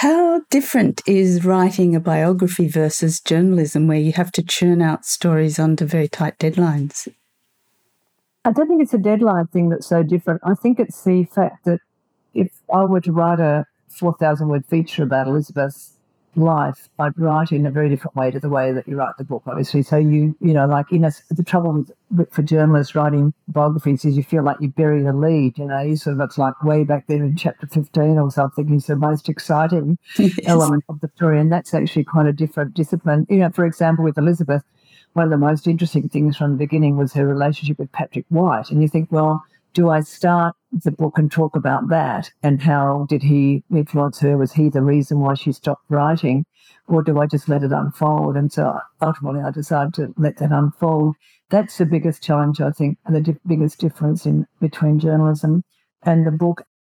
How different is writing a biography versus journalism, where you have to churn out stories under very tight deadlines? I don't think it's a deadline thing that's so different. I think it's the fact that if I were to write a 4,000-word feature about Elizabeth's life, I'd write in a very different way to the way that you write the book, obviously. So the trouble for journalists writing biographies is you feel like you bury the lead. It's like way back there in chapter 15 or something is the most exciting element of the story, and that's actually quite a different discipline. For example, with Elizabeth, one of the most interesting things from the beginning was her relationship with Patrick White, and you think, well, do I start the book and talk about that and how did he influence her? Was he the reason why she stopped writing? Or do I just let it unfold? And so ultimately I decided to let that unfold. That's the biggest challenge, I think, and the biggest difference between journalism and the book.